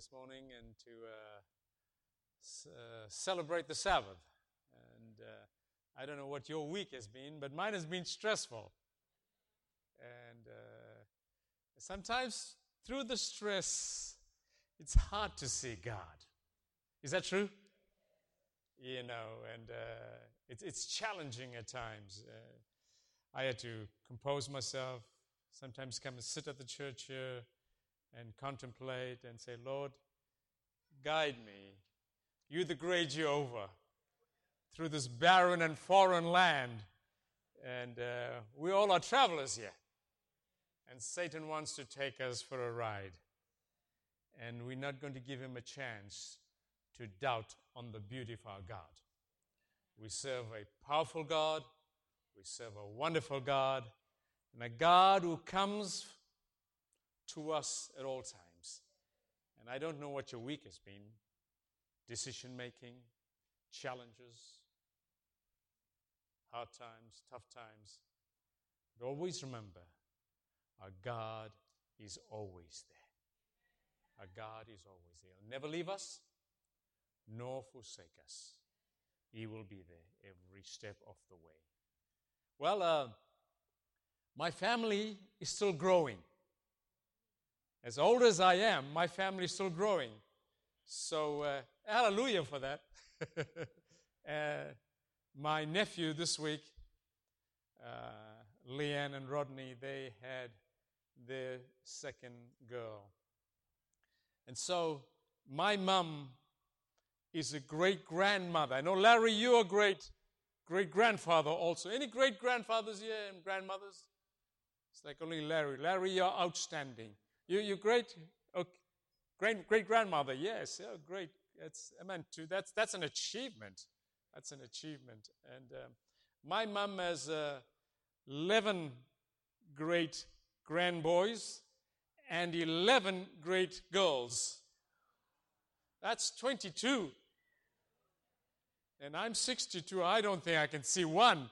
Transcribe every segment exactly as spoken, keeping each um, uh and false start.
this morning and to uh, s- uh, celebrate the Sabbath. And uh, I don't know what your week has been, but mine has been stressful. And uh, sometimes through the stress, it's hard to see God. Is that true? You know, and uh, it's it's challenging at times. Uh, I had to compose myself, sometimes come and sit at the church here and contemplate and say, Lord, guide me. You're the great Jehovah through this barren and foreign land. And uh, we all are travelers here. And Satan wants to take us for a ride. And we're not going to give him a chance to doubt on the beauty of our God. We serve a powerful God. We serve a wonderful God. And a God who comes to us at all times. And I don't know what your week has been. Decision-making, challenges, hard times, tough times. But always remember, our God is always there. Our God is always there. He'll never leave us, nor forsake us. He will be there every step of the way. Well, uh, my family is still growing. As old as I am, my family is still growing. So, uh, hallelujah for that. uh, my nephew this week, uh, Leanne and Rodney, they had their second girl. And so, my mom is a great-grandmother. I know, Larry, you're a great great-grandfather also. Any great-grandfathers here and grandmothers? It's like only Larry. Larry, you're outstanding. You, you're great, okay. great, great-grandmother. Yes, yeah, great. That's, I meant to. That's that's an achievement. That's an achievement. And um, my mom has uh, eleven great grandboys and eleven great girls. That's twenty-two. And I'm sixty-two. I don't think I can see one.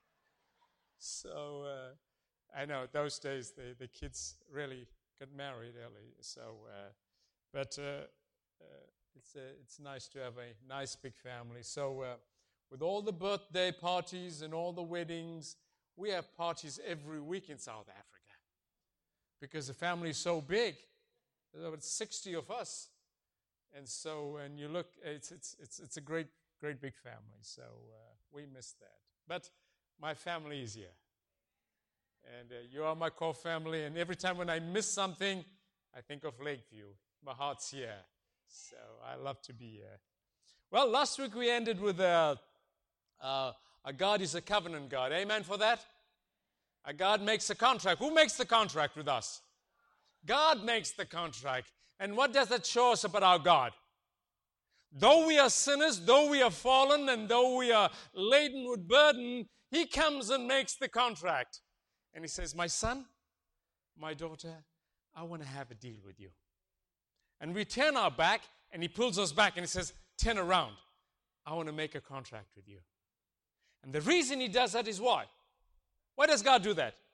So uh, I know those days the, the kids really got married early. So, uh, but uh, uh, it's uh, it's nice to have a nice big family. So uh, with all the birthday parties and all the weddings, we have parties every week in South Africa because the family is so big. There's about sixty of us. And so when you look, it's it's it's it's a great, great big family. So uh, we miss that. But my family is here. And uh, you are my core family. And every time when I miss something, I think of Lakeview. My heart's here. So I love to be here. Well, last week we ended with uh, uh, a God is a covenant God. Amen for that? A God makes a contract. Who makes the contract with us? God makes the contract. And what does that show us about our God? Though we are sinners, though we are fallen, and though we are laden with burden, He comes and makes the contract. And He says, my son, my daughter, I want to have a deal with you. And we turn our back, and He pulls us back, and He says, turn around. I want to make a contract with you. And the reason He does that is why? Why does God do that?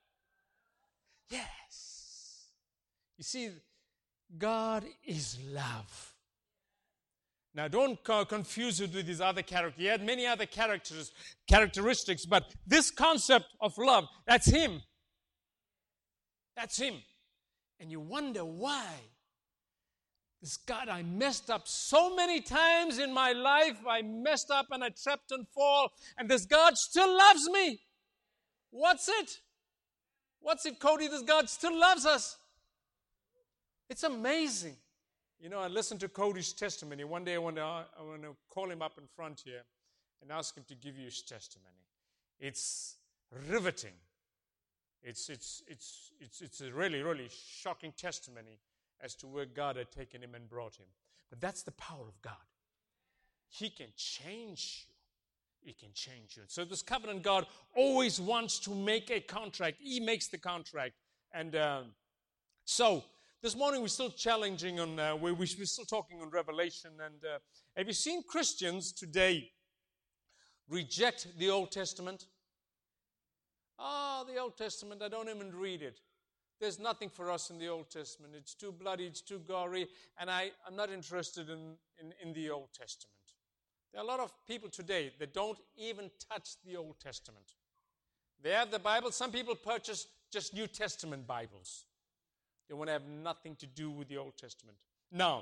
Yes. You see, God is love. Now, don't co- confuse it with his other characters. He had many other characters, characteristics, but this concept of love, that's Him. That's Him. And you wonder why. This God, I messed up so many times in my life. I messed up and I tripped and fall, and this God still loves me. What's it? What's it, Cody? This God still loves us. It's amazing. You know, I listened to Cody's testimony. One day I want to, I want to call him up in front here and ask him to give you his testimony. It's riveting. It's, it's, it's, it's, it's a really, really shocking testimony as to where God had taken him and brought him. But that's the power of God. He can change you. He can change you. So this covenant God always wants to make a contract. He makes the contract. And um, so this morning we're still challenging on, uh, we're, we're still talking on Revelation. And uh, have you seen Christians today reject the Old Testament? Ah, oh, the Old Testament, I don't even read it. there's nothing for us in the Old Testament. It's too bloody, it's too gory, and I, I'm not interested in, in, in the Old Testament. There are a lot of people today that don't even touch the Old Testament. They have the Bible. Some people purchase just New Testament Bibles. They want to have nothing to do with the Old Testament. Now,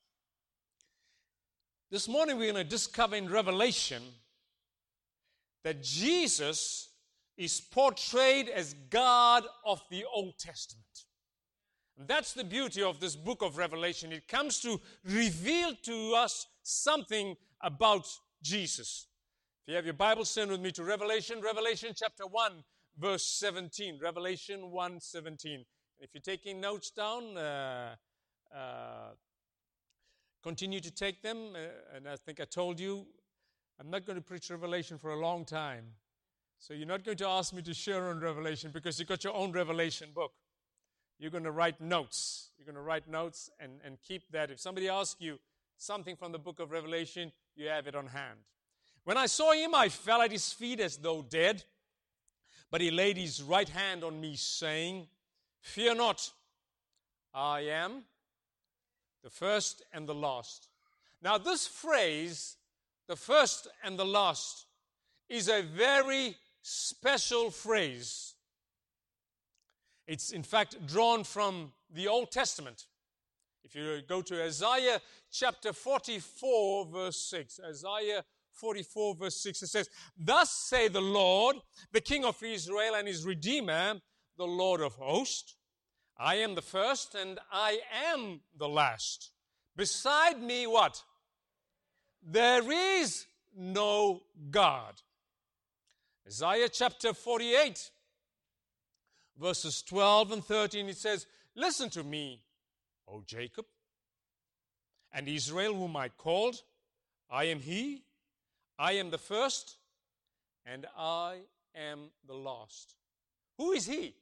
this morning we're going to discover in Revelation that Jesus is portrayed as God of the Old Testament. And that's the beauty of this book of Revelation. It comes to reveal to us something about Jesus. If you have your Bible, turn with me to Revelation, Revelation chapter one, verse seventeen. Revelation one seventeen. If you're taking notes down, uh, uh, continue to take them. Uh, and I think I told you, I'm not going to preach Revelation for a long time. So you're not going to ask me to share on Revelation because you've got your own Revelation book. You're going to write notes. You're going to write notes and, and keep that. If somebody asks you something from the book of Revelation, you have it on hand. When I saw him, I fell at his feet as though dead. But he laid his right hand on me, saying, "Fear not, I am the first and the last." Now this phrase, the first and the last, is a very special phrase. It's in fact drawn from the Old Testament. If you go to Isaiah chapter forty-four, verse six, Isaiah forty-four, verse six, it says, "Thus say the Lord, the King of Israel and his Redeemer, the Lord of hosts, I am the first and I am the last. Beside me," what? "There is no God." Isaiah chapter forty-eight, verses twelve and thirteen, it says, "Listen to me, O Jacob, and Israel whom I called. I am he, I am the first, and I am the last." Who is he?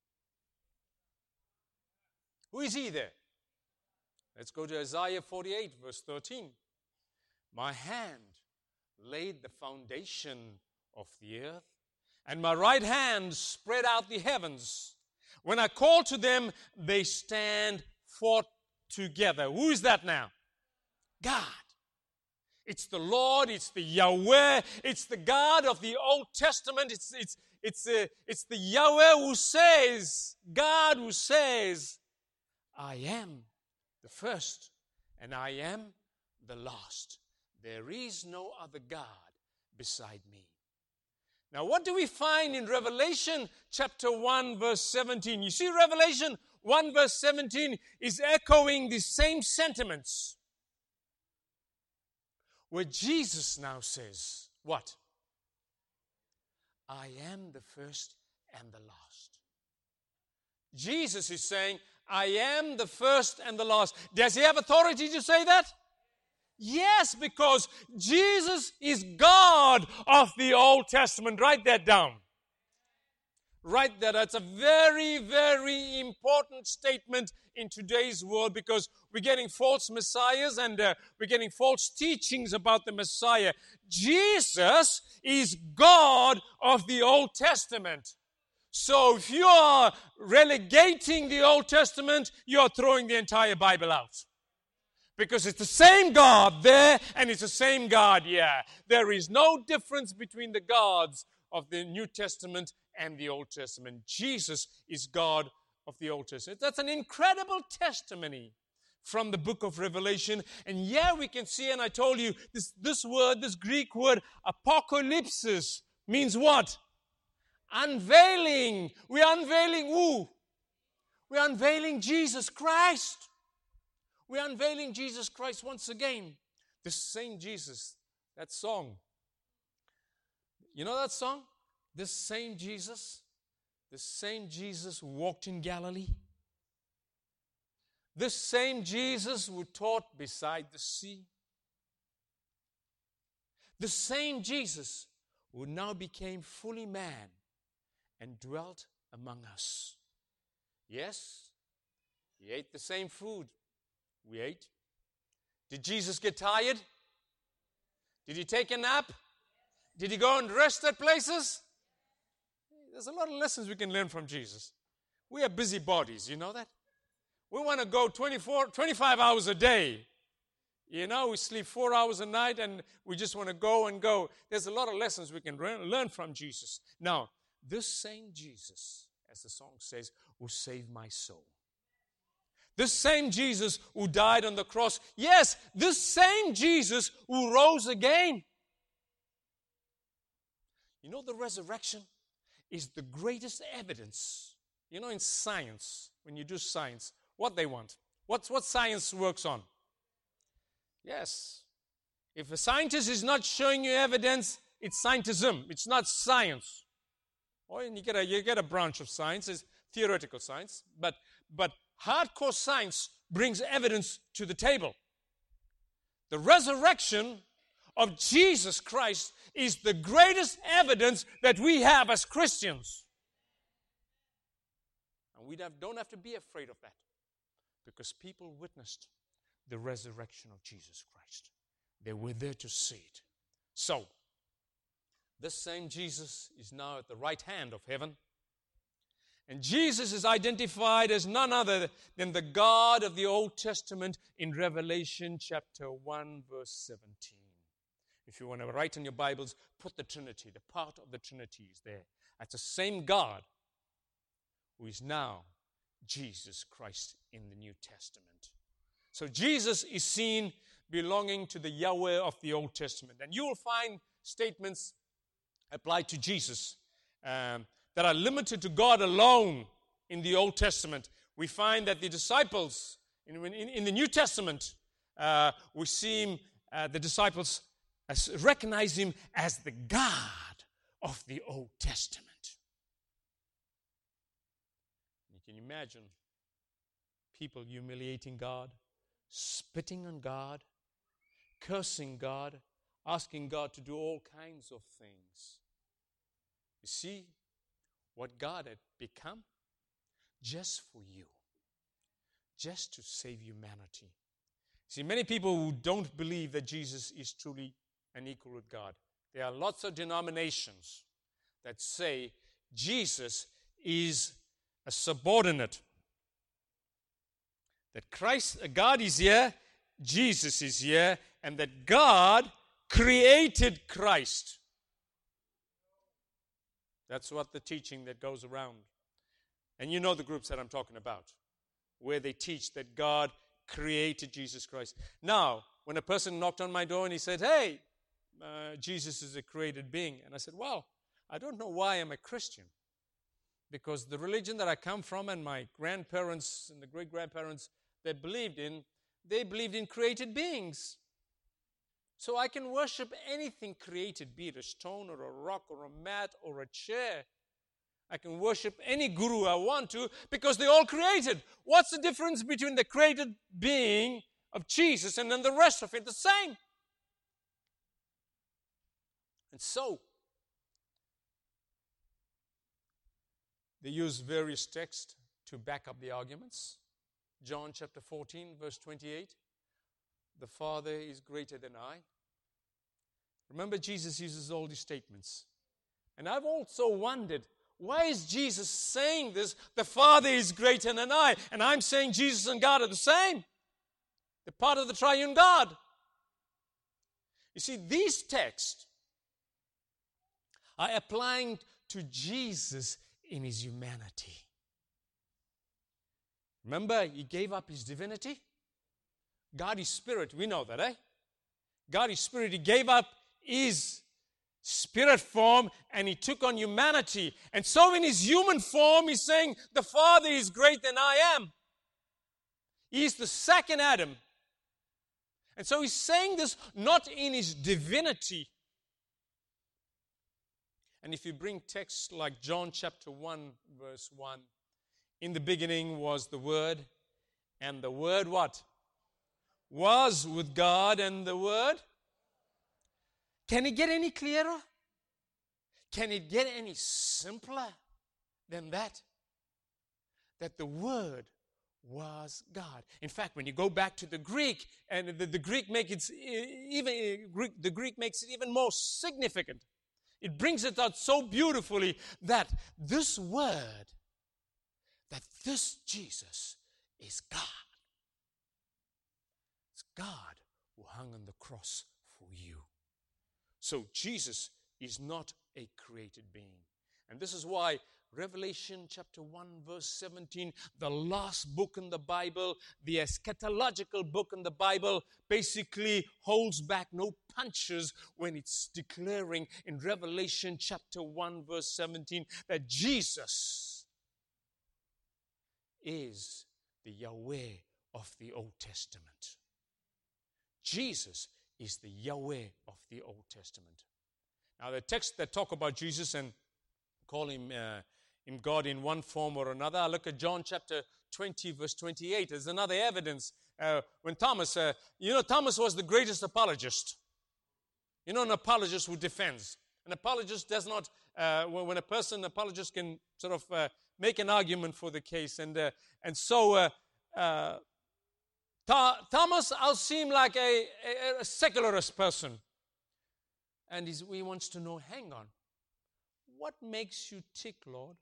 Who is he there? Let's go to Isaiah forty-eight, verse thirteen. "My hand laid the foundation of the earth, and my right hand spread out the heavens. When I call to them, they stand forth together." Who is that now? God. It's the Lord, it's the Yahweh, it's the God of the Old Testament. It's, it's, it's, uh, it's the Yahweh who says, God who says, "I am the first and I am the last. There is no other God beside me." Now, what do we find in Revelation chapter one, verse seventeen? You see, Revelation one, verse seventeen is echoing the same sentiments, where Jesus now says, what? "I am the first and the last." Jesus is saying, "I am the first and the last." Does he have authority to say that? Yes, because Jesus is God of the Old Testament. Write that down. Write that. That's a very, very important statement in today's world, because we're getting false messiahs and uh, we're getting false teachings about the Messiah. Jesus is God of the Old Testament. So if you are relegating the Old Testament, you are throwing the entire Bible out. Because it's the same God there and it's the same God here. There is no difference between the gods of the New Testament and the Old Testament. Jesus is God of the Old Testament. That's an incredible testimony from the book of Revelation. And yeah, we can see, and I told you, this, this word, this Greek word, apocalypsis, means what? Unveiling. We're unveiling who? We're unveiling Jesus Christ. We're unveiling Jesus Christ once again. This same Jesus, that song. You know that song? This same Jesus, the same Jesus who walked in Galilee. This same Jesus who taught beside the sea. The same Jesus who now became fully man and dwelt among us. Yes, he ate the same food we ate. Did Jesus get tired? Did he take a nap? Did he go and rest at places? There's a lot of lessons we can learn from Jesus. We are busybodies, you know that? We want to go twenty-four, twenty-five hours a day. You know, we sleep four hours a night and we just want to go and go. There's a lot of lessons we can learn from Jesus. Now, this same Jesus, as the song says, who saved my soul. This same Jesus who died on the cross. Yes, this same Jesus who rose again. You know, the resurrection is the greatest evidence. You know, in science, when you do science, what they want. What's what science works on? Yes. If a scientist is not showing you evidence, it's scientism. It's not science. Or you get a you get a branch of science, it's theoretical science, but but hardcore science brings evidence to the table. The resurrection of Jesus Christ is the greatest evidence that we have as Christians. And we don't have to be afraid of that, because people witnessed the resurrection of Jesus Christ. They were there to see it. So, this same Jesus is now at the right hand of heaven. And Jesus is identified as none other than the God of the Old Testament in Revelation chapter one, verse seventeen. If you want to write in your Bibles, put the Trinity. The part of the Trinity is there. That's the same God who is now Jesus Christ in the New Testament. So Jesus is seen belonging to the Yahweh of the Old Testament. And you will find statements applied to Jesus um, that are limited to God alone in the Old Testament. We find that the disciples, in, in, in the New Testament, uh, we see him, uh, the disciples as, recognize him as the God of the Old Testament. You can imagine people humiliating God, spitting on God, cursing God, asking God to do all kinds of things. You see what God had become? Just for you. Just to save humanity. See, many people who don't believe that Jesus is truly an equal with God. There are lots of denominations that say Jesus is a subordinate. That Christ, God is here, Jesus is here, and that God created Christ. That's what the teaching that goes around. And you know the groups that I'm talking about, where they teach that God created Jesus Christ. Now, when a person knocked on my door and he said, hey, uh, Jesus is a created being. And I said, well, I don't know why I'm a Christian. Because the religion that I come from and my grandparents and the great-grandparents they believed in, they believed in created beings. So I can worship anything created, be it a stone or a rock or a mat or a chair. I can worship any guru I want to because they're all created. What's the difference between the created being of Jesus and then the rest of it? The same. And so, they use various texts to back up the arguments. John chapter fourteen, verse twenty-eight. The Father is greater than I. Remember, Jesus uses all these statements. And I've also wondered, why is Jesus saying this? The Father is greater than I. And I'm saying Jesus and God are the same. They're part of the triune God. You see, these texts are applying to Jesus in his humanity. Remember, he gave up his divinity. God is spirit. We know that, eh? God is spirit. He gave up his spirit form and he took on humanity. And so in his human form, he's saying, the Father is greater than I am. He's the second Adam. And so he's saying this not in his divinity. And if you bring texts like John chapter one, verse one, in the beginning was the Word, and the Word what? Was with God, and the Word. Can it get any clearer? Can it get any simpler than that? That the Word was God. In fact, when you go back to the Greek, and the, the Greek makes it even the Greek makes it even more significant. It brings it out so beautifully that this word that this Jesus is God. It's God who hung on the cross for you. So Jesus is not a created being. And this is why Revelation chapter one verse seventeen, the last book in the Bible, the eschatological book in the Bible, basically holds back no punches when it's declaring in Revelation chapter one verse seventeen that Jesus is the Yahweh of the Old Testament. Jesus is the Yahweh of the Old Testament. Now the texts that talk about Jesus and call him uh, him God in one form or another. I look at John chapter twenty, verse twenty-eight. There's another evidence. Uh, when Thomas, uh, you know, Thomas was the greatest apologist. You know, an apologist who defends. An apologist does not, uh, when a person, an apologist can sort of uh, make an argument for the case. And uh, and so uh, uh, Th- Thomas, I'll seem like a, a, a secularist person. And he's, he wants to know, hang on, what makes you tick, Lord?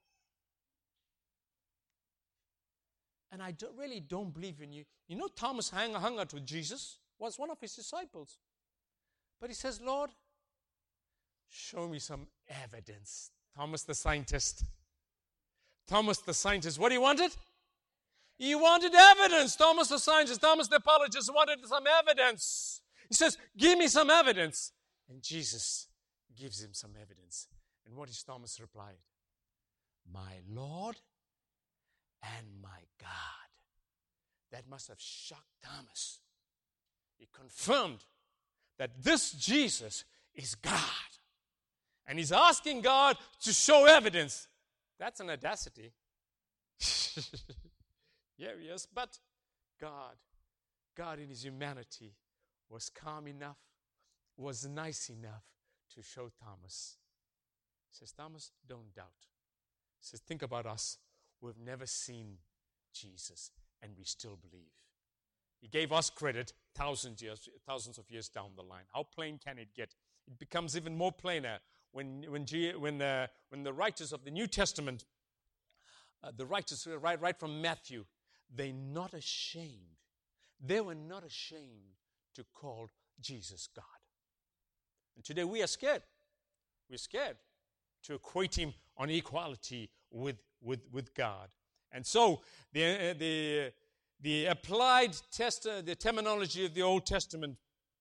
And I don't, really don't believe in you. You know, Thomas hung, hung out with Jesus, was one of his disciples. But he says, Lord, show me some evidence. Thomas the scientist. Thomas the scientist. What he wanted? He wanted evidence. Thomas the scientist, Thomas the apologist wanted some evidence. He says, give me some evidence. And Jesus gives him some evidence. And what is Thomas replied? My Lord and my God. That must have shocked Thomas. He confirmed that this Jesus is God. And he's asking God to show evidence. That's an audacity. Yeah, yes, but God, God in his humanity was calm enough, was nice enough to show Thomas. He says, Thomas, don't doubt. He says, think about us. We've never seen Jesus, and we still believe. He gave us credit thousands years, thousands of years down the line. How plain can it get? It becomes even more plainer when when when uh, when the writers of the New Testament, uh, the writers right right from Matthew, they're not ashamed. They were not ashamed to call Jesus God. And today we are scared. We're scared to equate him on equality with, with, with God. And so the, uh, the, the applied test, uh, the terminology of the Old Testament,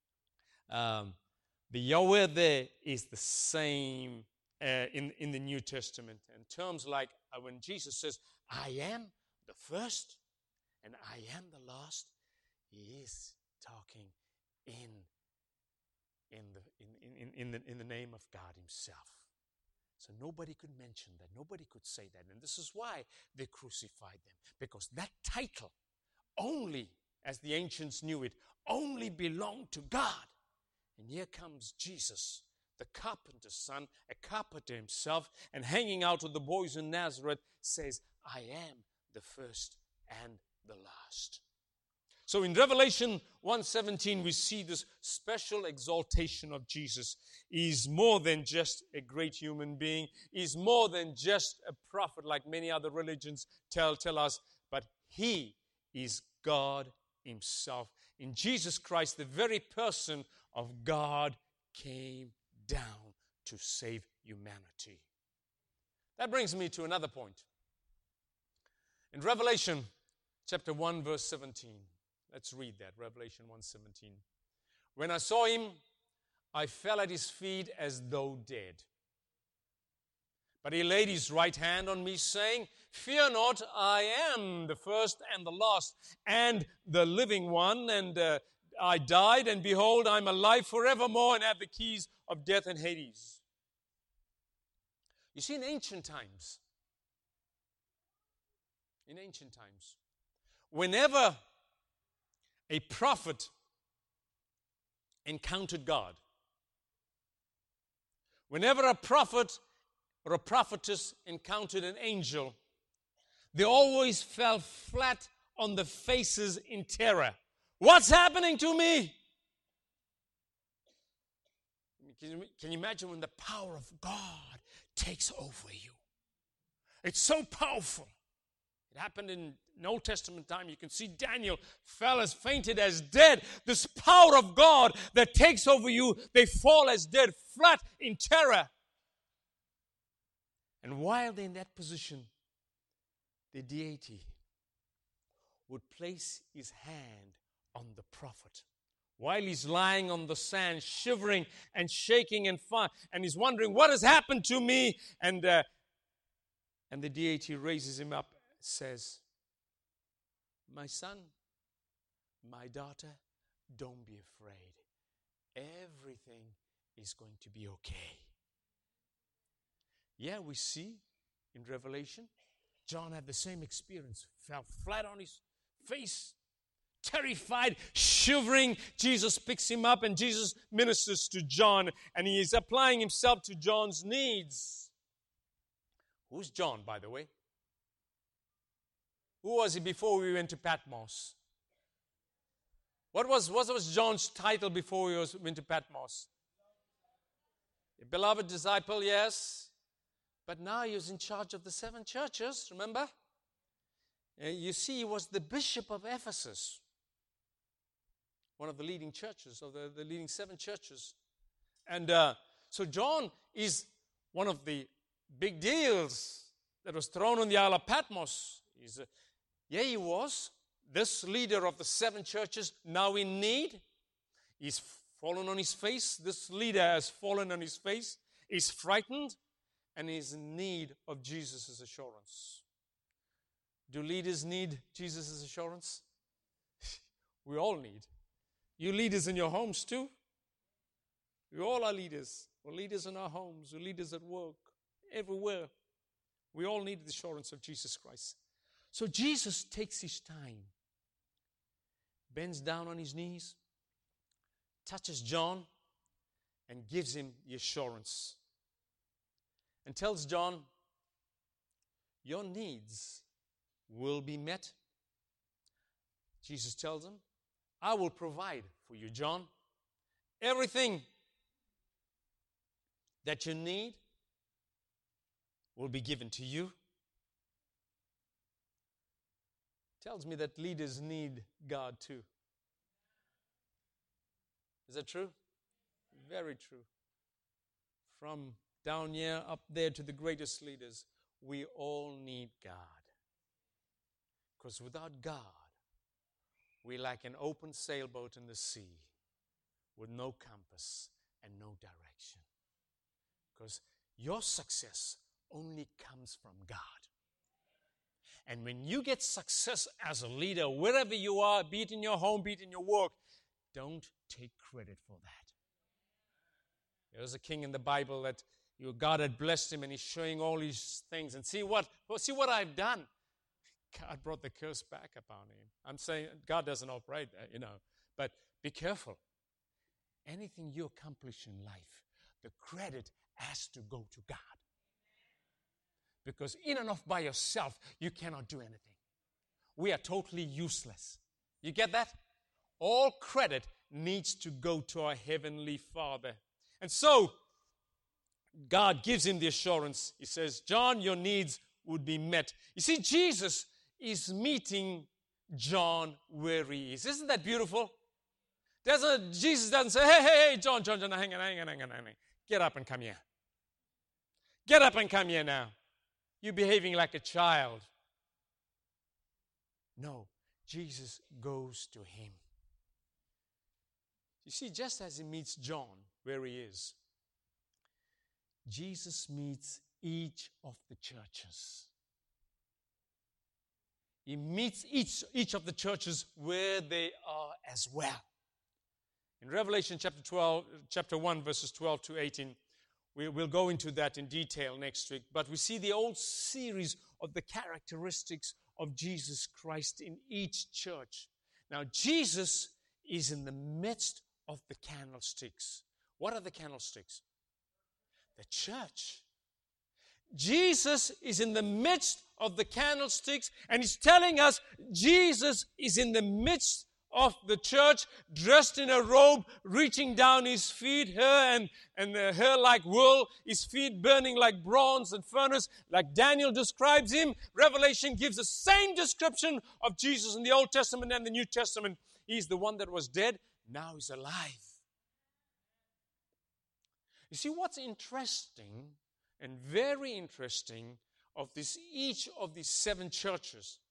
um, the Yahweh there is the same uh, in, in the New Testament. And terms like uh, when Jesus says, I am the first and I am the last, he is talking in, in, the, in, in, in, the, in the name of God himself. So nobody could mention that. Nobody could say that. And this is why they crucified them. Because that title only, as the ancients knew it, only belonged to God. And here comes Jesus, the carpenter's son, a carpenter himself, and hanging out with the boys in Nazareth, says, I am the first and the last. So in Revelation one seventeen, we see this special exaltation of Jesus. He's more than just a great human being. He's more than just a prophet like many other religions tell, tell us. But he is God himself. In Jesus Christ, the very person of God came down to save humanity. That brings me to another point. In Revelation chapter one, verse seventeen. Let's read that, Revelation one seventeen. When I saw him, I fell at his feet as though dead. But he laid his right hand on me, saying, fear not, I am the first and the last, and the living one. And uh, I died, and behold, I'm alive forevermore, and have the keys of death and Hades. You see, in ancient times, in ancient times, whenever a prophet encountered God, whenever a prophet or a prophetess encountered an angel, they always fell flat on their faces in terror. What's happening to me? Can you, can you imagine when the power of God takes over you? It's so powerful. It happened in an Old Testament time. You can see Daniel fell as fainted as dead. This power of God that takes over you, they fall as dead, flat in terror. And while they're in that position, the deity would place his hand on the prophet. While he's lying on the sand, shivering and shaking and fun, and he's wondering, what has happened to me? And, uh, and the deity raises him up, says, my son, my daughter, don't be afraid. Everything is going to be okay. Yeah, we see in Revelation, John had the same experience. Fell flat on his face, terrified, shivering. Jesus picks him up and Jesus ministers to John, and he is applying himself to John's needs. Who's John, by the way? Who was he before we went to Patmos? What was, what was John's title before he was, went to Patmos? A beloved disciple, yes. But now he was in charge of the seven churches, remember? Uh, you see, he was the bishop of Ephesus, one of the leading churches, of the, the leading seven churches. And uh, so John is one of the big deals that was thrown on the Isle of Patmos. He's a, yeah, he was this leader of the seven churches, now in need. He's fallen on his face. This leader has fallen on his face. He's frightened. And he's in need of Jesus' assurance. Do leaders need Jesus' assurance? We all need. You leaders in your homes too. We all are leaders. We're leaders in our homes. We're leaders at work. Everywhere. We all need the assurance of Jesus Christ. So Jesus takes his time. Bends down on his knees. Touches John. And gives him the assurance. And tells John, your needs will be met. Jesus tells him, I will provide for you, John. Everything that you need will be given to you. Tells me that leaders need God too. Is that true? Very true. From down here, up there to the greatest leaders, we all need God. Because without God, we're like an open sailboat in the sea with no compass and no direction. Because your success only comes from God. And when you get success as a leader, wherever you are, be it in your home, be it in your work, don't take credit for that. There's a king in the Bible that you, God had blessed him, and he's showing all these things. And see what, well, see what I've done. God brought the curse back upon him. I'm saying God doesn't operate that, you know. But be careful. Anything you accomplish in life, the credit has to go to God. Because in and of by yourself, you cannot do anything. We are totally useless. You get that? All credit needs to go to our Heavenly Father. And so, God gives him the assurance. He says, John, your needs would be met. You see, Jesus is meeting John where he is. Isn't that beautiful? Doesn't, Jesus doesn't say, hey, hey, hey, John, John, John, hang on, hang on, hang on, hang on. Get up and come here. Get up and come here now. You're behaving like a child. No, Jesus goes to him. You see, just as he meets John where he is, Jesus meets each of the churches. He meets each, each of the churches where they are as well. In Revelation chapter twelve, chapter one, verses twelve to eighteen, we will go into that in detail next week. But we see the old series of the characteristics of Jesus Christ in each church. Now, Jesus is in the midst of the candlesticks. What are the candlesticks? The church. Jesus is in the midst of the candlesticks, and he's telling us Jesus is in the midst of the church, dressed in a robe, reaching down his feet, hair and, and uh, hair like wool, his feet burning like bronze and furnace, like Daniel describes him. Revelation gives the same description of Jesus in the Old Testament and the New Testament. He's the one that was dead, now he's alive. You see, what's interesting and very interesting of this, each of these seven churches,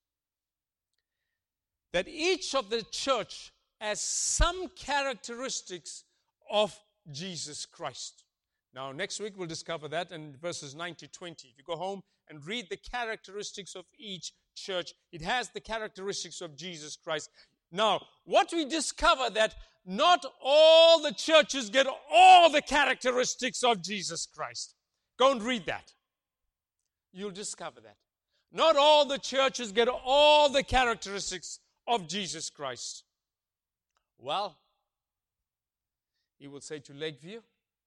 that each of the church has some characteristics of Jesus Christ. Now, next week we'll discover that in verses nine to twenty. If you go home and read the characteristics of each church, it has the characteristics of Jesus Christ. Now, what we discover that not all the churches get all the characteristics of Jesus Christ. Go and read that. You'll discover that. Not all the churches get all the characteristics of Jesus Christ. Well, he will say to Lakeview,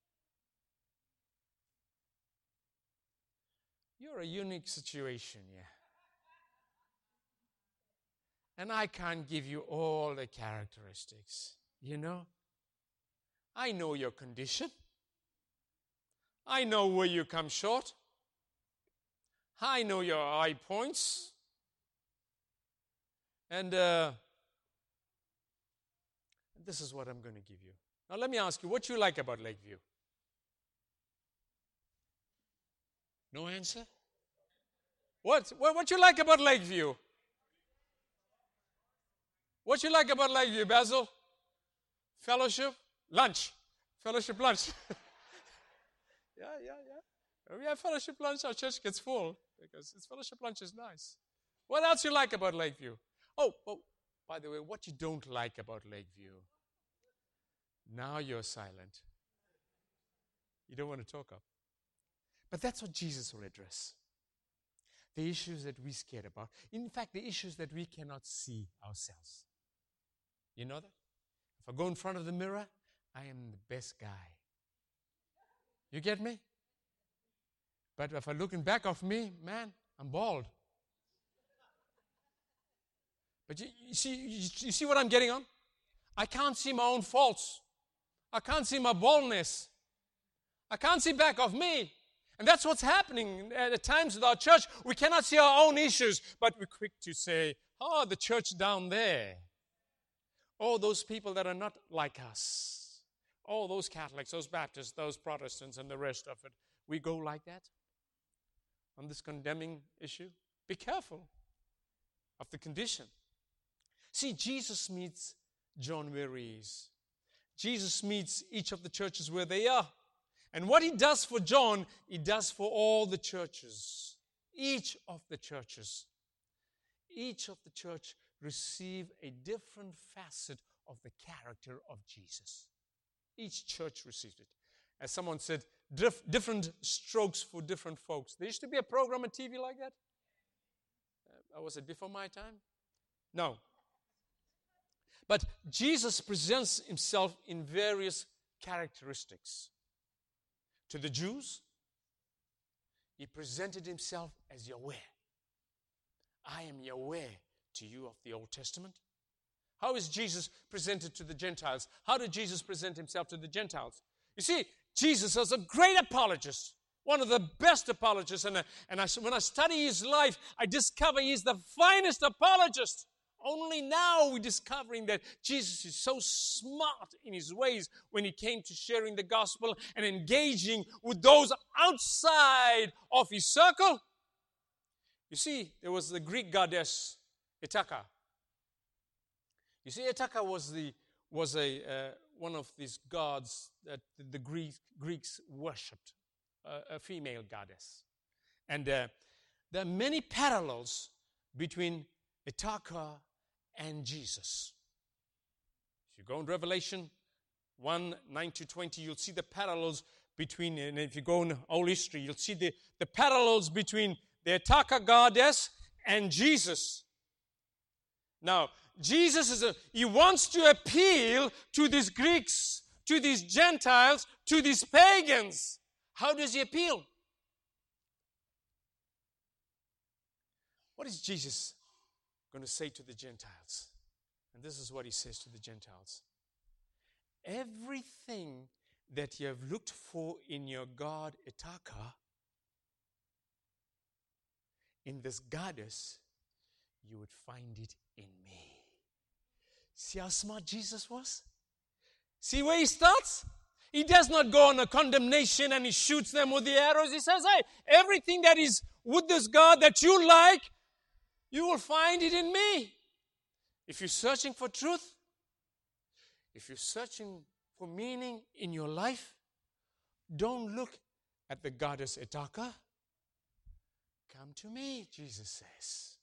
you're a unique situation here. And I can't give you all the characteristics. You know, I know your condition. I know where you come short. I know your high points. And uh, this is what I'm going to give you. Now let me ask you, what you like about Lakeview? No answer? What? What, what you like about Lakeview? What you like about Lakeview, Basil? Fellowship? Lunch. Fellowship lunch. yeah, yeah, yeah. We have fellowship lunch, our church gets full because it's fellowship lunch is nice. What else you like about Lakeview? Oh, oh, by the way, what you don't like about Lakeview? Now you're silent. You don't want to talk up. But that's what Jesus will address. The issues that we're scared about. In fact, the issues that we cannot see ourselves. You know that? If I go in front of the mirror, I am the best guy. You get me? But if I look in back of me, man, I'm bald. But you, you see, you, you see what I'm getting on? I can't see my own faults. I can't see my baldness. I can't see back of me. And that's what's happening at times with our church. We cannot see our own issues, but we're quick to say, oh, the church down there. Oh, those people that are not like us. Oh, those Catholics, those Baptists, those Protestants, and the rest of it. We go like that on this condemning issue. Be careful of the condition. See, Jesus meets John where he is. Jesus meets each of the churches where they are. And what he does for John, he does for all the churches. Each of the churches. Each of the church receive a different facet of the character of Jesus. Each church received it. As someone said, dif- different strokes for different folks. There used to be a program on T V like that. Uh, was it before my time? No. But Jesus presents himself in various characteristics. To the Jews, he presented himself as Yahweh. I am Yahweh to you of the Old Testament. How is Jesus presented to the Gentiles? How did Jesus present himself to the Gentiles? You see, Jesus was a great apologist, one of the best apologists. And, and I, when I study his life, I discover he's the finest apologist. Only now we're discovering that Jesus is so smart in his ways when he came to sharing the gospel and engaging with those outside of his circle. You see, there was the Greek goddess Ithaca. You see, Ithaca was the was a uh, one of these gods that the Greek, Greeks worshipped, uh, a female goddess. And uh, there are many parallels between Ithaca and Jesus. If you go in Revelation one, nine to twenty, you'll see the parallels between, and if you go in old history, you'll see the, the parallels between the Ithaca goddess and Jesus. Now, Jesus is a, he wants to appeal to these Greeks, to these Gentiles, to these pagans. How does he appeal? What is Jesus going to say to the Gentiles? And this is what he says to the Gentiles. Everything that you have looked for in your God, Itaka, in this goddess, you would find it in me. See how smart Jesus was? See where he starts? He does not go on a condemnation and he shoots them with the arrows. He says, hey, everything that is with this God that you like, you will find it in me. If you're searching for truth, if you're searching for meaning in your life, don't look at the goddess Itaka. Come to me, Jesus says.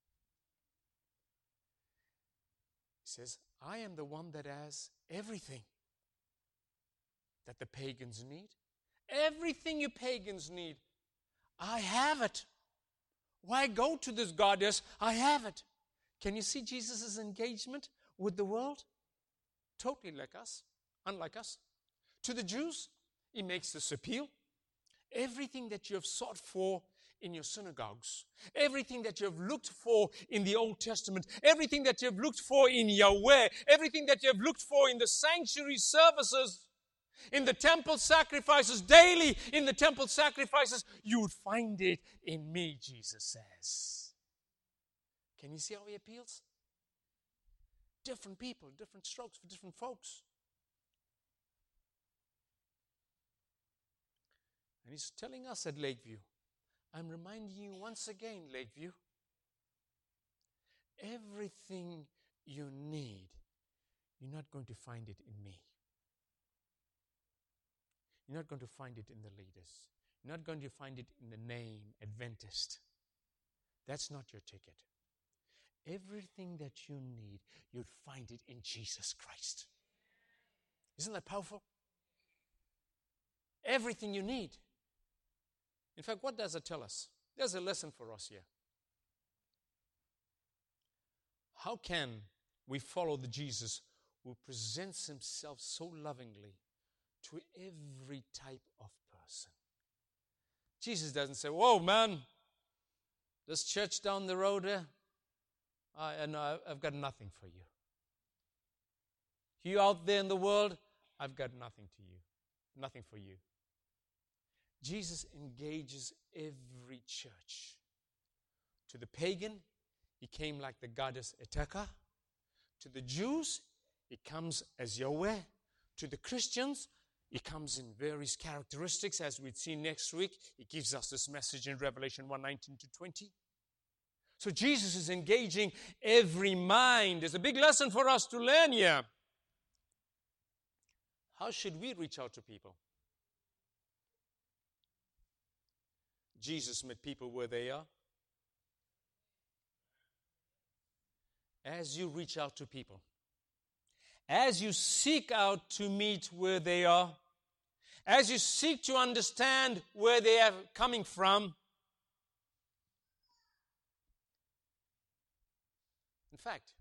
He says, I am the one that has everything that the pagans need. Everything you pagans need, I have it. Why go to this goddess? I have it. Can you see Jesus' engagement with the world? Totally like us, unlike us. To the Jews, he makes this appeal. Everything that you have sought for in your synagogues, everything that you have looked for in the Old Testament, everything that you have looked for in Yahweh, everything that you have looked for in the sanctuary services, in the temple sacrifices, daily in the temple sacrifices, you would find it in me, Jesus says. Can you see how he appeals? Different people, different strokes for different folks. And he's telling us at Lakeview, I'm reminding you once again, Lakeview, everything you need, you're not going to find it in me. You're not going to find it in the leaders. You're not going to find it in the name Adventist. That's not your ticket. Everything that you need, you'd find it in Jesus Christ. Isn't that powerful? Everything you need. In fact, what does it tell us? There's a lesson for us here. How can we follow the Jesus who presents himself so lovingly to every type of person? Jesus doesn't say, whoa, man, this church down the road there, I, and I, I've got nothing for you. You out there in the world, I've got nothing to you, nothing for you. Jesus engages every church. To the pagan, he came like the goddess Itaka. To the Jews, he comes as Yahweh. To the Christians, he comes in various characteristics, as we'd see next week. He gives us this message in Revelation one nineteen to twenty. So Jesus is engaging every mind. There's a big lesson for us to learn here. How should we reach out to people? Jesus met people where they are. As you reach out to people, as you seek out to meet where they are, as you seek to understand where they are coming from, in fact,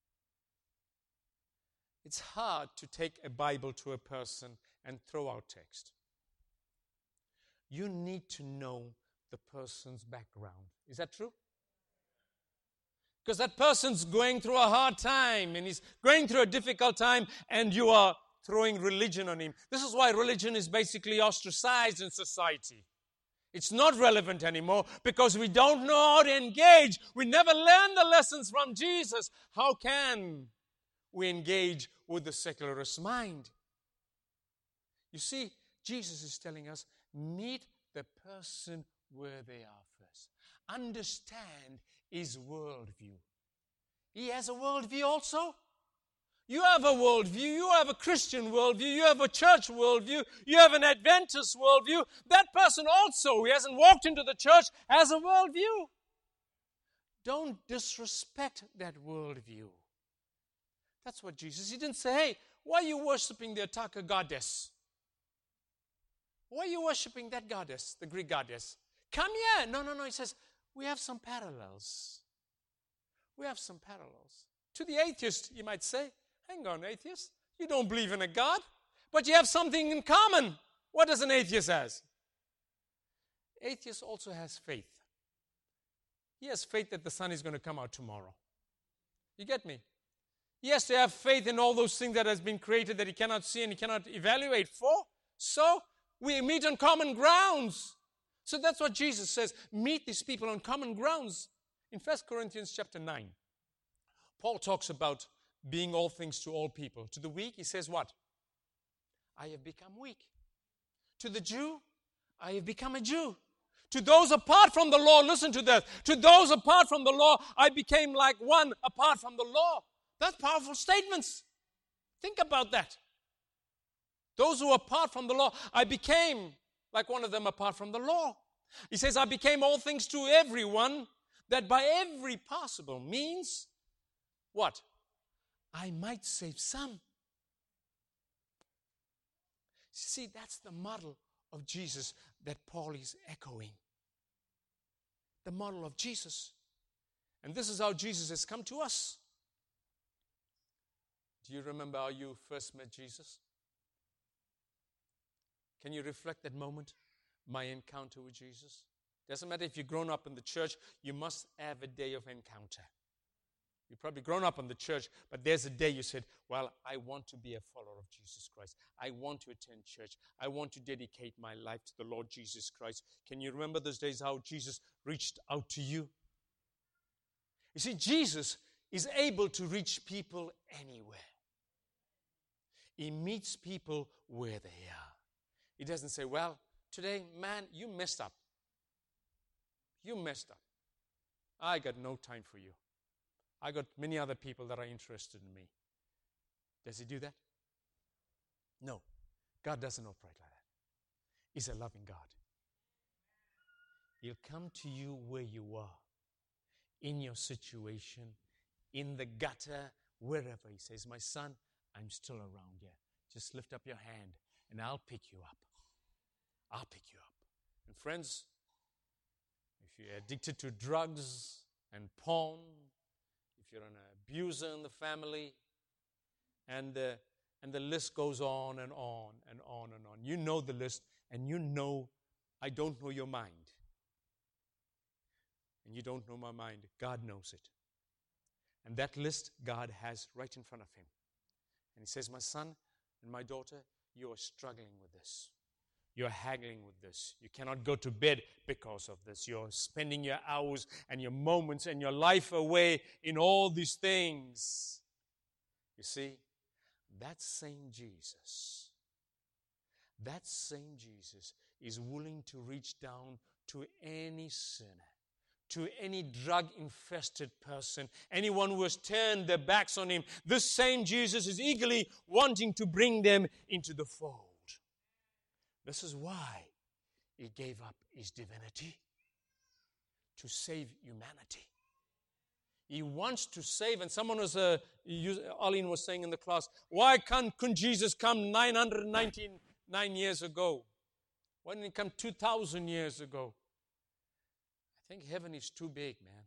it's hard to take a Bible to a person and throw out text. You need to know the person's background. Is that true? Because that person's going through a hard time and he's going through a difficult time and you are throwing religion on him. This is why religion is basically ostracized in society. It's not relevant anymore because we don't know how to engage. We never learn the lessons from Jesus. How can we engage with the secularist mind? You see, Jesus is telling us, meet the person where they are first. Understand his worldview. He has a worldview also. You have a worldview. You have a Christian worldview. You have a church worldview. You have an Adventist worldview. That person also, who hasn't walked into the church, has a worldview. Don't disrespect that worldview. That's what Jesus, he didn't say, hey, why are you worshiping the Itaka goddess? Why are you worshiping that goddess, the Greek goddess? Come here. No, no, no. He says, we have some parallels. We have some parallels. To the atheist, you might say, hang on, atheist. You don't believe in a God, but you have something in common. What does an atheist have? Atheist also has faith. He has faith that the sun is going to come out tomorrow. You get me? He has to have faith in all those things that has been created that he cannot see and he cannot evaluate for. So we meet on common grounds. So that's what Jesus says. Meet these people on common grounds. In First Corinthians chapter nine, Paul talks about being all things to all people. To the weak, he says what? I have become weak. To the Jew, I have become a Jew. To those apart from the law, listen to that. To those apart from the law, I became like one apart from the law. That's powerful statements. Think about that. Those who are apart from the law, I became like one of them apart from the law. He says, I became all things to everyone, that by every possible means, what? I might save some. See, that's the model of Jesus that Paul is echoing. The model of Jesus. And this is how Jesus has come to us. Do you remember how you first met Jesus? Can you reflect that moment? My encounter with Jesus. Doesn't matter if you've grown up in the church, you must have a day of encounter. You've probably grown up in the church, but there's a day you said, well, I want to be a follower of Jesus Christ. I want to attend church. I want to dedicate my life to the Lord Jesus Christ. Can you remember those days how Jesus reached out to you? You see, Jesus is able to reach people anywhere. He meets people where they are. He doesn't say, well, today, man, you messed up. You messed up. I got no time for you. I got many other people that are interested in me. Does he do that? No. God doesn't operate like that. He's a loving God. He'll come to you where you are, in your situation, in the gutter, wherever. He says, my son, I'm still around here. Just lift up your hand and I'll pick you up. I'll pick you up. And friends, if you're addicted to drugs and porn, if you're an abuser in the family, and the, and the list goes on and on and on and on. You know the list, and you know I don't know your mind. And you don't know my mind. God knows it. And that list God has right in front of him. And he says, my son and my daughter, you are struggling with this. You're haggling with this. You cannot go to bed because of this. You're spending your hours and your moments and your life away in all these things. You see, that same Jesus, that same Jesus is willing to reach down to any sinner, to any drug-infested person, anyone who has turned their backs on him. This same Jesus is eagerly wanting to bring them into the fold. This is why he gave up his divinity to save humanity. He wants to save, and someone was, uh, Arlene was saying in the class, why can't, couldn't Jesus come nine hundred ninety-nine years ago? Why didn't he come two thousand years ago? I think heaven is too big, man.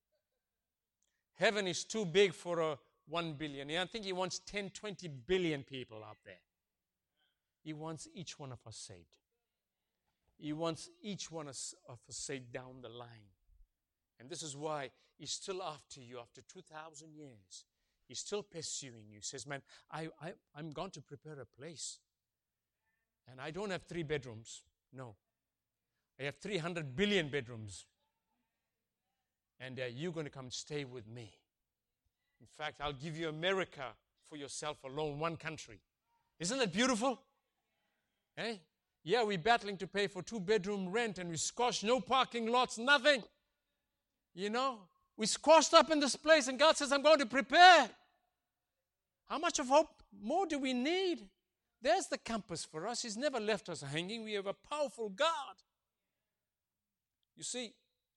Heaven is too big for a one billion. I think he wants ten, twenty billion people out there. He wants each one of us saved. He wants each one of us saved down the line. And this is why he's still after you after two thousand years. He's still pursuing you. He says, man, I, I, I'm going to prepare a place. And I don't have three bedrooms. No. I have three hundred billion bedrooms. And uh, you're going to come stay with me. In fact, I'll give you America for yourself alone, one country. Isn't that beautiful? Hey? Yeah, we're battling to pay for two-bedroom rent and we squash no parking lots, nothing. You know, we squashed up in this place and God says, I'm going to prepare. How much of hope more do we need? There's the compass for us. He's never left us hanging. We have a powerful God. You see,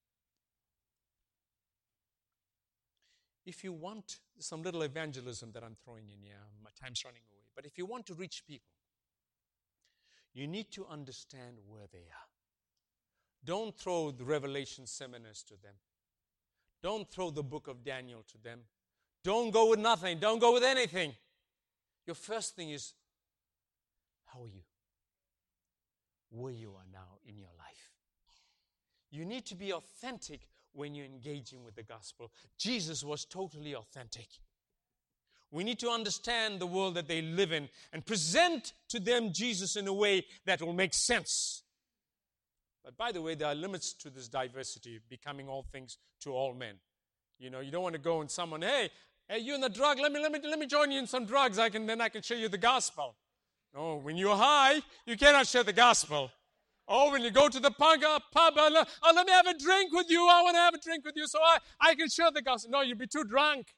if you want some little evangelism that I'm throwing in here, my time's running away, but if you want to reach people, you need to understand where they are. Don't throw the Revelation seminars to them. Don't throw the book of Daniel to them. Don't go with nothing. Don't go with anything. Your first thing is, how are you? Where you are now in your life. You need to be authentic when you're engaging with the gospel. Jesus was totally authentic. We need to understand the world that they live in and present to them Jesus in a way that will make sense. But by the way, there are limits to this diversity, becoming all things to all men. You know, you don't want to go and someone, hey, hey, you in the drug, let me, let me, let me join you in some drugs, I can, then I can show you the gospel. No, when you're high, you cannot share the gospel. Oh, when you go to the pub, uh, pub uh, oh, let me have a drink with you, I want to have a drink with you so I, I can share the gospel. No, you'll be too drunk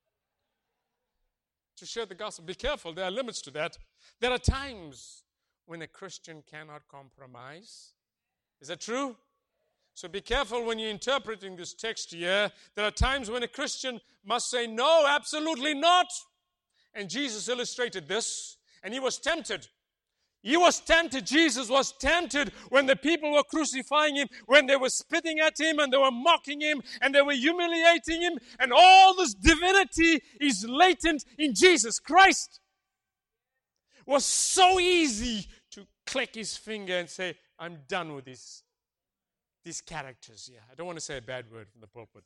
to share the gospel. Be careful, there are limits to that. There are times when a Christian cannot compromise. Is that true? So be careful when you're interpreting this text here. There are times when a Christian must say, no, absolutely not. And Jesus illustrated this, and he was tempted. He was tempted. Jesus was tempted when the people were crucifying him, when they were spitting at him, and they were mocking him, and they were humiliating him, and all this divinity is latent in Jesus Christ. It was so easy to click his finger and say, I'm done with this. These characters, yeah. I don't want to say a bad word from the pulpit.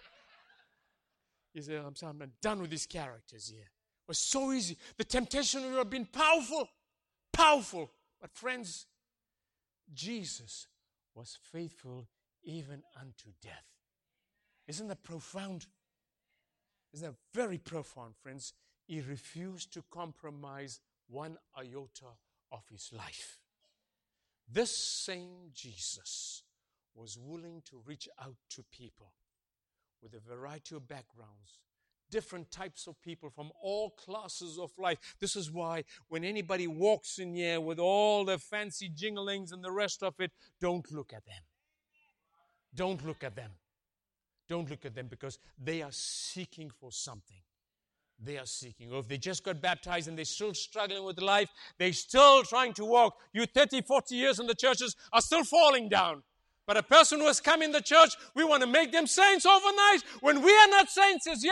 He said, I'm, sorry, I'm done with these characters here. It was so easy. The temptation would have been powerful. Powerful. But friends, Jesus was faithful even unto death. Isn't that profound? Isn't that very profound, friends? He refused to compromise one iota of his life. This same Jesus was willing to reach out to people with a variety of backgrounds, different types of people from all classes of life. This is why when anybody walks in here with all the fancy jinglings and the rest of it, don't look at them. Don't look at them. Don't look at them because they are seeking for something. They are seeking. Or if they just got baptized and they're still struggling with life, they're still trying to walk. You thirty, forty years in the churches are still falling down. But a person who has come in the church, we want to make them saints overnight when we are not saints as yet.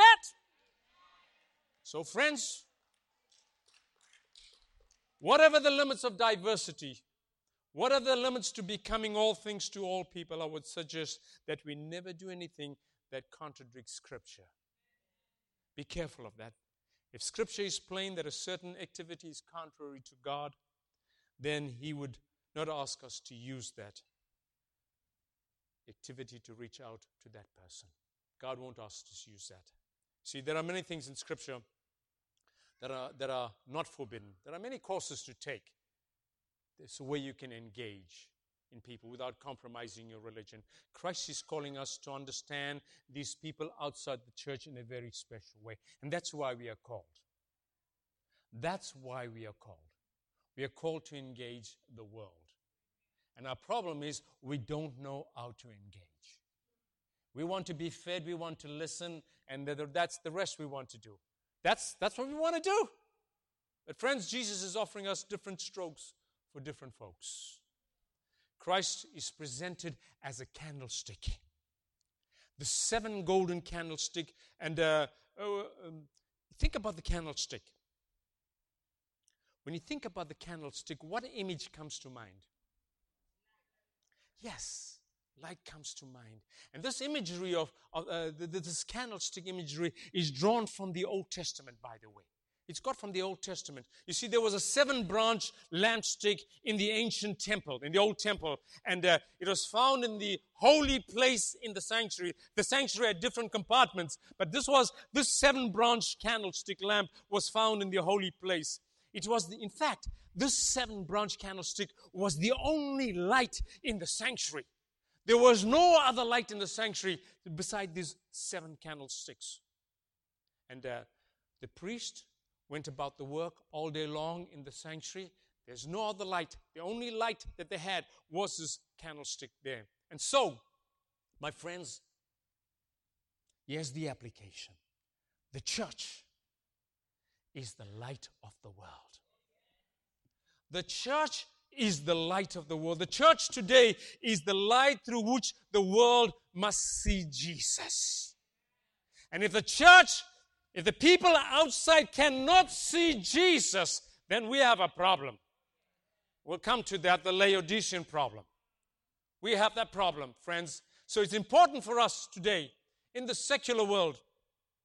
So friends, whatever the limits of diversity, what are the limits to becoming all things to all people, I would suggest that we never do anything that contradicts Scripture. Be careful of that. If Scripture is plain that a certain activity is contrary to God, then He would not ask us to use that activity to reach out to that person. God won't ask us to use that. See, there are many things in Scripture that are, that are not forbidden. There are many courses to take. There's a way you can engage in people without compromising your religion. Christ is calling us to understand these people outside the church in a very special way. And that's why we are called. That's why we are called. We are called to engage the world. And our problem is we don't know how to engage. We want to be fed, we want to listen, and that's the rest we want to do. That's, that's what we want to do. But friends, Jesus is offering us different strokes for different folks. Christ is presented as a candlestick. The seven golden candlestick. And uh, oh, um, think about the candlestick. When you think about the candlestick, what image comes to mind? Yes, light comes to mind. And this imagery of, of uh, this candlestick imagery is drawn from the Old Testament, by the way. It's got from the Old Testament. You see, there was a seven-branch lampstick in the ancient temple, in the old temple, and uh, it was found in the holy place in the sanctuary. The sanctuary had different compartments, but this was this seven-branch candlestick lamp was found in the holy place. It was, the, in fact, this seven-branch candlestick was the only light in the sanctuary. There was no other light in the sanctuary beside these seven candlesticks. And uh, the priest went about the work all day long in the sanctuary. There's no other light. The only light that they had was this candlestick there. And so, my friends, here's the application. The church is the light of the world. The church is the light of the world. The church today is the light through which the world must see Jesus. And if the church, if the people outside cannot see Jesus, then we have a problem. We'll come to that, the Laodicean problem. We have that problem, friends. So it's important for us today in the secular world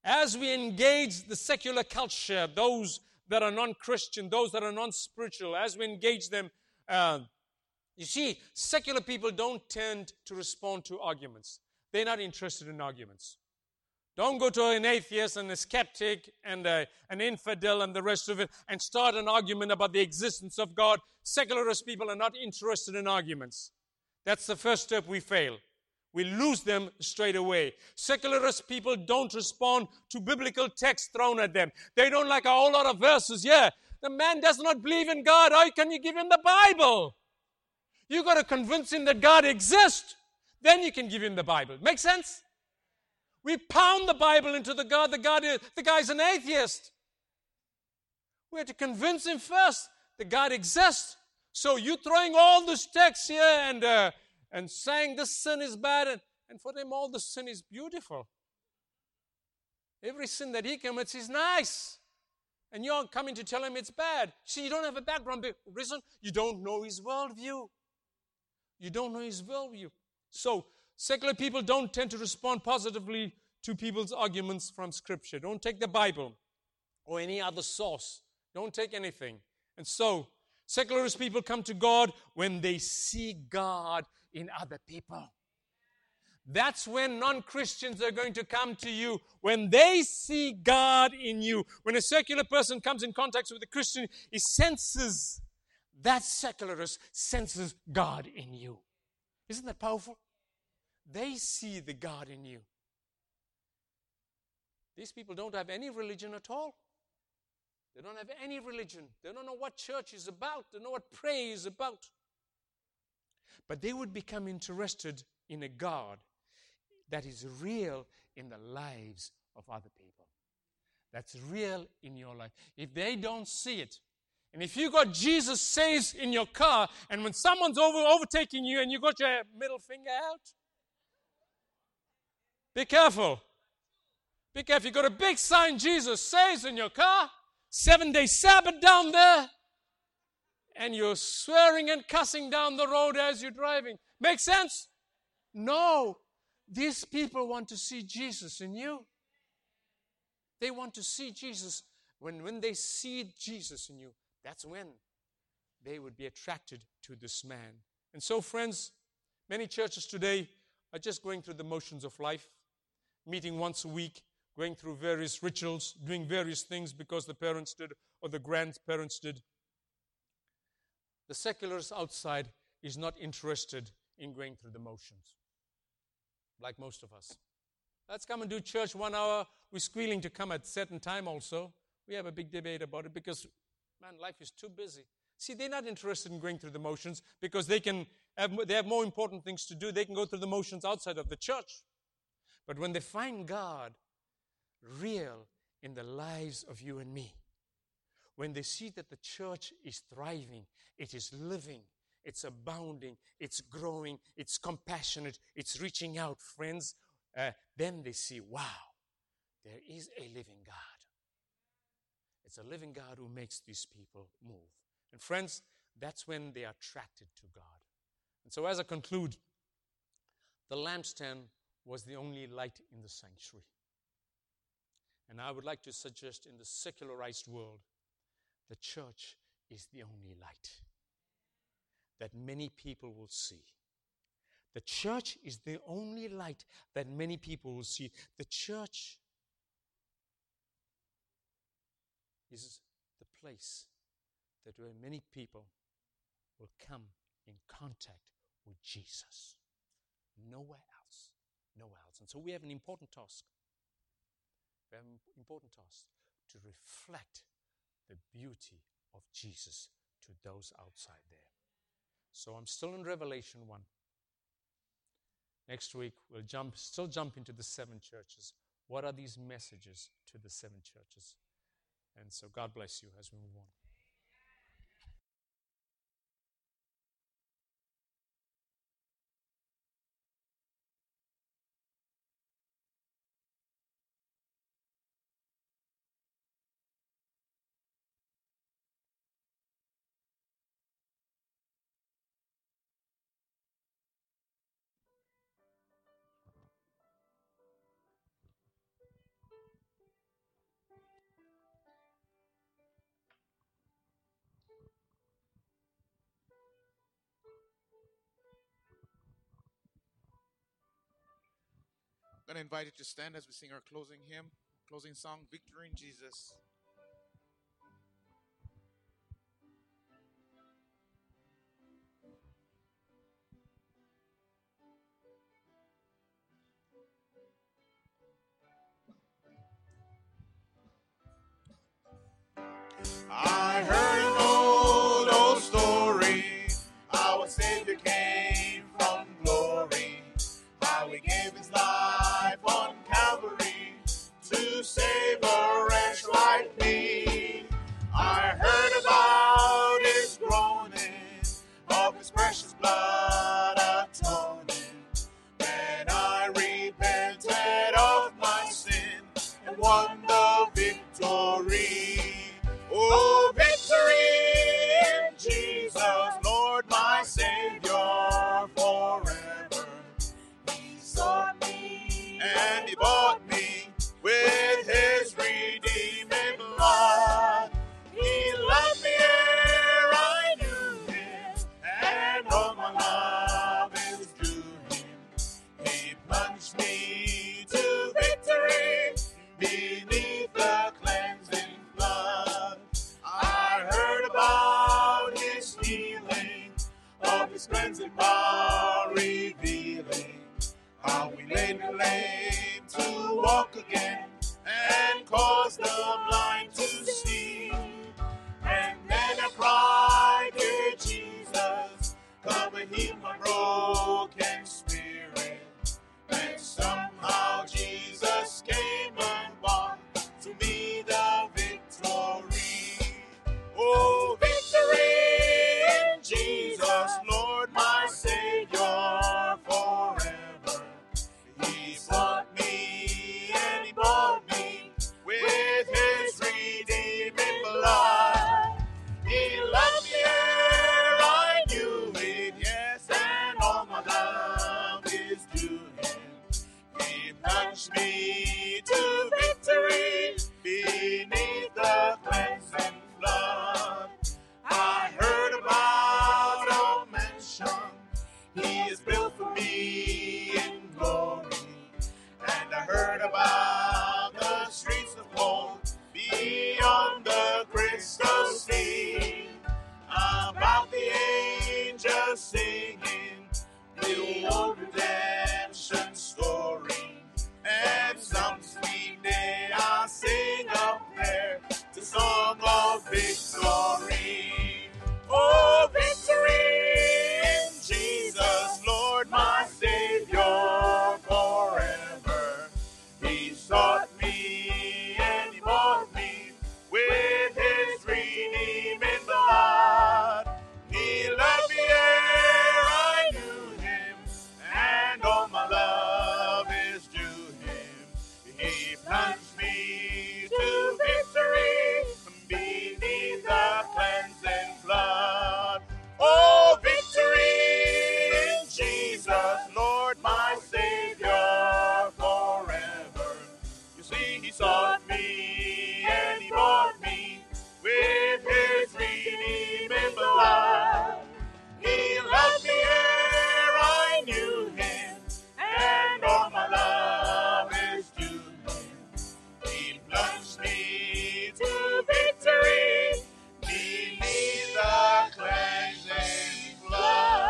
As we engage the secular culture, those that are non-Christian, those that are non-spiritual, as we engage them, uh, you see, secular people don't tend to respond to arguments. They're not interested in arguments. Don't go to an atheist and a skeptic and a, an infidel and the rest of it and start an argument about the existence of God. Secularist people are not interested in arguments. That's the first step we fail. We lose them straight away. Secularist people don't respond to biblical text thrown at them. They don't like a whole lot of verses. Yeah, the man does not believe in God. How can you give him the Bible? You got to convince him that God exists. Then you can give him the Bible. Make sense? We pound the Bible into the God. The God is, the guy's an atheist. We have to convince him first that God exists. So you throwing all this text here and uh, and saying this sin is bad, and, and for them all the sin is beautiful. Every sin that he commits is nice. And you're coming to tell him it's bad. See, you don't have a background reason. You don't know his worldview. You don't know his worldview. So, secular people don't tend to respond positively to people's arguments from Scripture. Don't take the Bible or any other source. Don't take anything. And so, secularist people come to God when they see God in other people. That's when non-Christians are going to come to you, when they see God in you. When a secular person comes in contact with a Christian, he senses, that secularist senses God in you. Isn't that powerful? They see the God in you. These people don't have any religion at all. They don't have any religion. They don't know what church is about. They don't know what prayer is about. But they would become interested in a God that is real in the lives of other people. That's real in your life. If they don't see it, and if you got Jesus says in your car, and when someone's over overtaking you and you got your middle finger out, be careful. Be careful. You got a big sign, Jesus says in your car, seven-day Sabbath down there, and you're swearing and cussing down the road as you're driving. Make sense? No. These people want to see Jesus in you. They want to see Jesus. When, when they see Jesus in you, that's when they would be attracted to this man. And so, friends, many churches today are just going through the motions of life, meeting once a week, going through various rituals, doing various things because the parents did or the grandparents did. The secularist outside is not interested in going through the motions, like most of us. Let's come and do church one hour. We're squealing to come at a certain time also. We have a big debate about it because, man, life is too busy. See, they're not interested in going through the motions because they can have, they have more important things to do. They can go through the motions outside of the church. But when they find God real in the lives of you and me, when they see that the church is thriving, it is living, it's abounding, it's growing, it's compassionate, it's reaching out, friends, uh, then they see, wow, there is a living God. It's a living God who makes these people move. And friends, that's when they are attracted to God. And so as I conclude, the lampstand was the only light in the sanctuary. And I would like to suggest in the secularized world, the church is the only light that many people will see. The church is the only light that many people will see. The church is the place that where many people will come in contact with Jesus. Nowhere else. Nowhere else. And so we have an important task. We have an important task to reflect the beauty of Jesus to those outside there. So I'm still in Revelation one. Next week, we'll jump, still jump into the seven churches. What are these messages to the seven churches? And so God bless you as we move on. I'm going to invite you to stand as we sing our closing hymn, closing song, Victory in Jesus. I heard an old, old story, how a Savior came from glory, how he gave his life on Calvary to save a wretch like me. I heard about his groaning, of his precious blood atoning, and I repented of my sin and won the victory. Oh, victory in Jesus, Lord, my Savior forever. He sought me and he bought me with his redeeming blood. He loved me ere I knew him, and all my love is due him. He plunged me to victory beneath the cleansing flood. I heard about his healing, of his cleansing power revealing, how he made me lame to walk again, and caused the blind to see. And then I cried, dear Jesus, come and heal my broken spirit. And somehow Jesus came and won to me the victory. Oh, victory in Jesus, Lord, my Savior forever. He sought me and he bought me with his redeeming blood. He loved me ere I knew it, yes, and all my love is due him. He plunged me to victory beneath the cleansing flood. I heard about a mansion he has built for me in glory, and I heard about the streets of gold beyond the crystal sea, about the angels singing the old redemption story, and some sweet day I'll sing up there the song of victory. Oh, victory in Jesus, Lord, my Savior forever. He sought me and he bought me with his redeeming blood. He loved me ere I knew him, and all my love is due him. He plunged me to victory beneath the cleansing flood. Oh, victory in Jesus, Lord, my Savior forever. You see, he sought me and he bought me with his redeeming blood. He loved me ere I knew him, and all my love is due him. He plunged me to victory beneath the cleansing flood.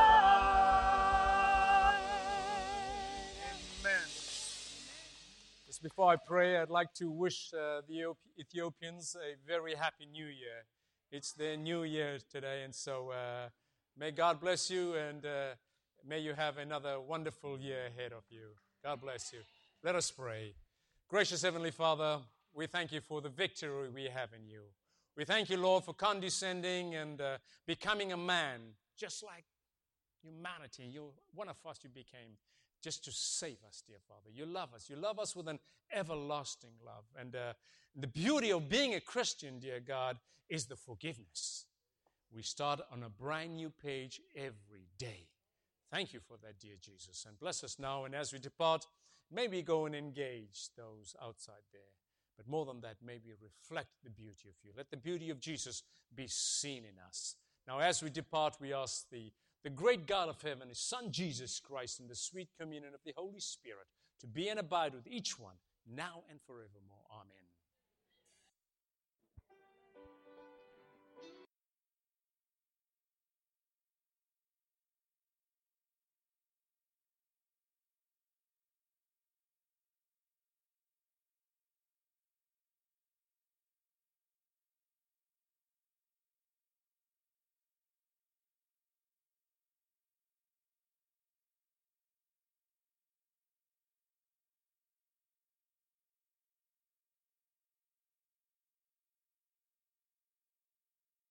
Amen. Just before I pray, I'd like to wish uh, the Ethiopians a very happy New Year. It's their New Year today, and so uh, may God bless you, and uh, may you have another wonderful year ahead of you. God bless you. Let us pray. Gracious Heavenly Father, we thank you for the victory we have in you. We thank you, Lord, for condescending and uh, becoming a man, just like humanity. You, one of us you became, just to save us, dear Father. You love us. You love us with an everlasting love. And uh, the beauty of being a Christian, dear God, is the forgiveness. We start on a brand new page every day. Thank you for that, dear Jesus. And bless us now. And as we depart, may we go and engage those outside there. But more than that, may we reflect the beauty of you. Let the beauty of Jesus be seen in us. Now, as we depart, we ask the, the great God of heaven, His Son Jesus Christ, and the sweet communion of the Holy Spirit to be and abide with each one, now and forevermore. Amen.